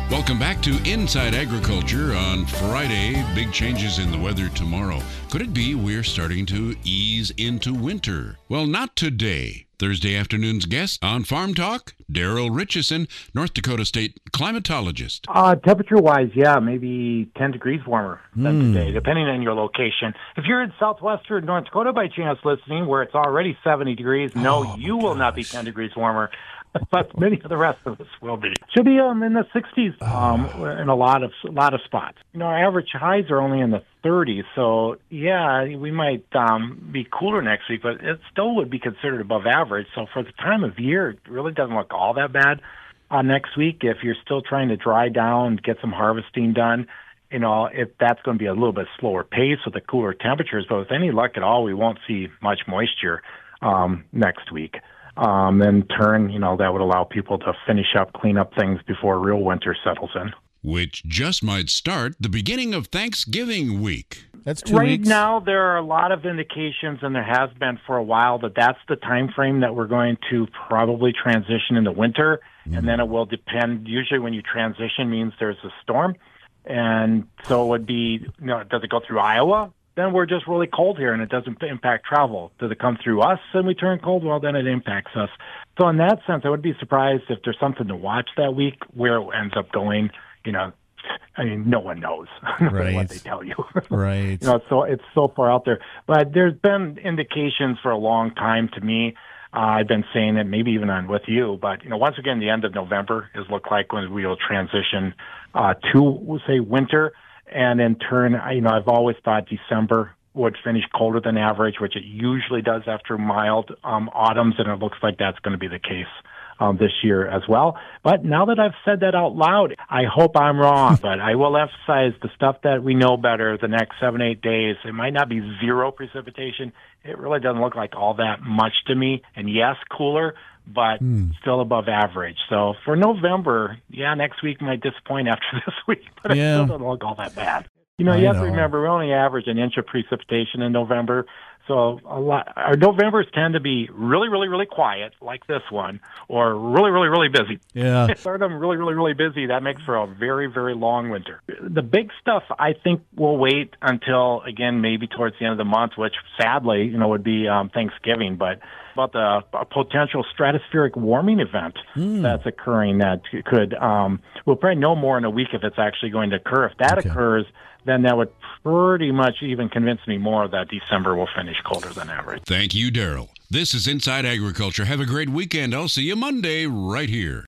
Welcome back to Inside Agriculture on Friday. Big changes in the weather tomorrow. Could it be we're starting to ease into winter? Well, not today. Thursday afternoon's guest on Farm Talk, Daryl Richardson, North Dakota State climatologist. Temperature-wise, yeah, maybe 10 degrees warmer than today, depending on your location. If you're in southwestern North Dakota by chance listening, where it's already 70 degrees, you will not be 10 degrees warmer. But many of the rest of us will be. Should be in the 60s in a lot of spots. Our average highs are only in the 30s, so yeah, we might be cooler next week, but it still would be considered above average. So for the time of year, it really doesn't look all that bad next week. If you're still trying to dry down, get some harvesting done, if that's going to be a little bit slower pace with the cooler temperatures. But with any luck at all, we won't see much moisture next week. In turn, that would allow people to finish up, clean up things before real winter settles in. Which just might start the beginning of Thanksgiving week. That's 2 right weeks. Now, there are a lot of indications, and there has been for a while, that that's the time frame that we're going to probably transition into winter, and then it will depend. Usually when you transition means there's a storm, and so it would be, does it go through Iowa? Then we're just really cold here, and it doesn't impact travel. Does it come through us and we turn cold? Well, then it impacts us. So in that sense, I would be surprised if there's something to watch that week where it ends up going. No one knows Right. what they tell you. Right. So it's so far out there. But there's been indications for a long time to me. I've been saying it, maybe even on with you. But once again, the end of November is look like when we will transition to, we'll say, winter. And in turn, I've always thought December would finish colder than average, which it usually does after mild autumns, and it looks like that's going to be the case this year as well. But now that I've said that out loud, I hope I'm wrong, but I will emphasize the stuff that we know better the next 7-8 days. It might not be zero precipitation. It really doesn't look like all that much to me. And yes, cooler, but still above average. So for November, next week might disappoint after this week, but it still doesn't look all that bad. You have to remember, we only average an inch of precipitation in November. So our Novembers tend to be really, really, really quiet, like this one, or really, really, really busy. Yeah. Start them really, really, really busy. That makes for a very, very long winter. The big stuff, I think, will wait until, again, maybe towards the end of the month, which sadly, would be Thanksgiving. But about the potential stratospheric warming event that's occurring that could, we'll probably know more in a week if it's actually going to occur. If that occurs, then that would pretty much even convince me more that December will finish colder than average. Thank you, Daryl. This is Inside Agriculture. Have a great weekend. I'll see you Monday right here.